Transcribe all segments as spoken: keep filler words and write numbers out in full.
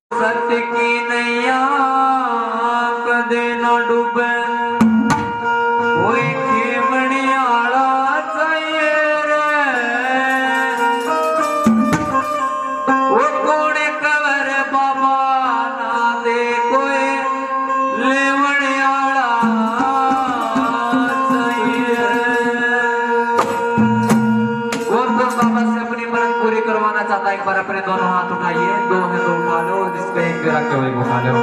सत्य की नैया कदे न डूबे कोई खेमणी आला चाहिए रे वो कोने कवर बाबा ना दे कोई लेवण आला चाहिए वो तो बाबा से अपनी मरन पूरी करवाना चाहता है। एक बार अपने दोनों हाथ उठाइए, दो है तो उठा लो, जिसपे एक पे रख के वही उठा लो।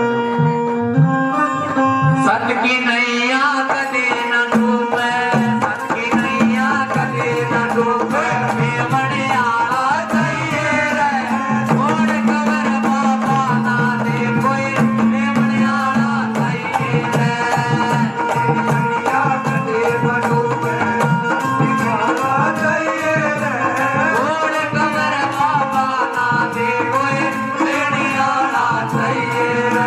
सत्य की नैया कदे न डूबे, सत्य की नैया कदे न डूबे, मेवणे आला चाहिए रे, मोड़ कवर बाबा ना दे कोई, मेवणे आला चाहिए रे। नैया कदे न डूबे, आला चाहिए रे, मोड़ कवर बाबा ना दे कोई, मेवणे आला चाहिए रे।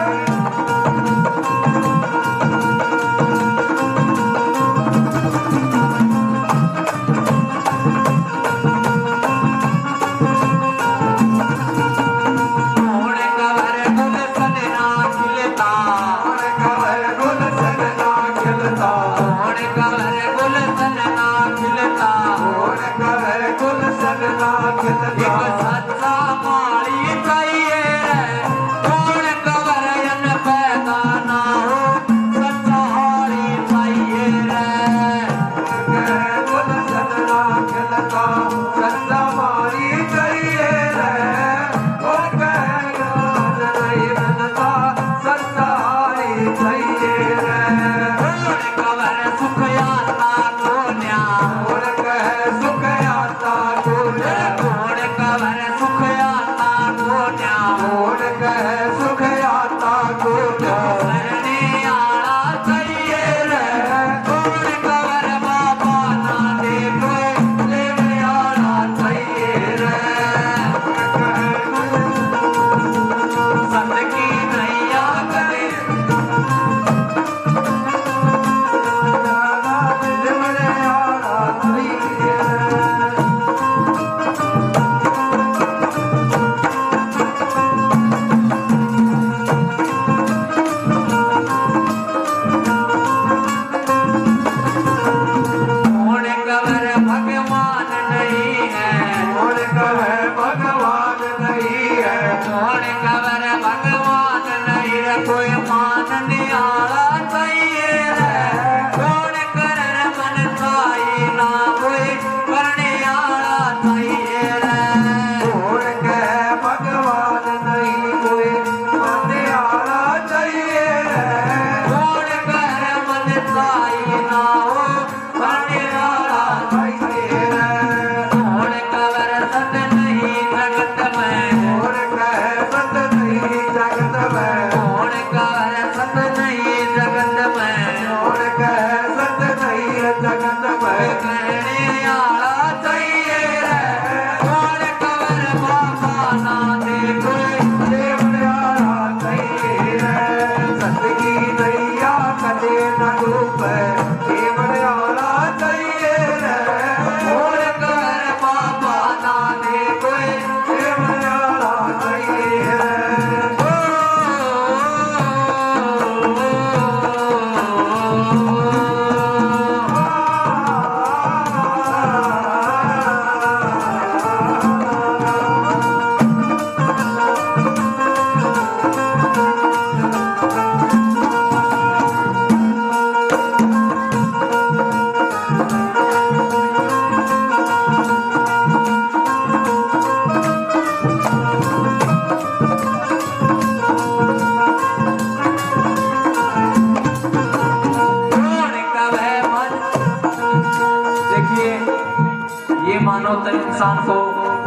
इंसान को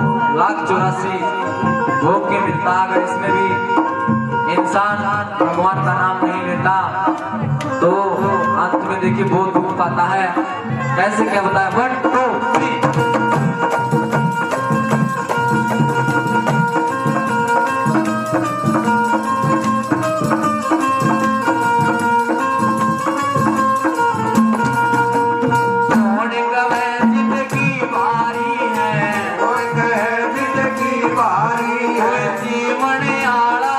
लाख चौरासी भोग के मिलता, अगर इसमें भी इंसान भगवान का नाम नहीं लेता तो अंत में देखिए बहुत दुख पाता है। कैसे क्या बताया, वन टू थ्री। जीवन आला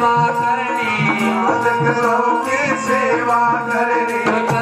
सेवा करनी, साधक की सेवा करनी।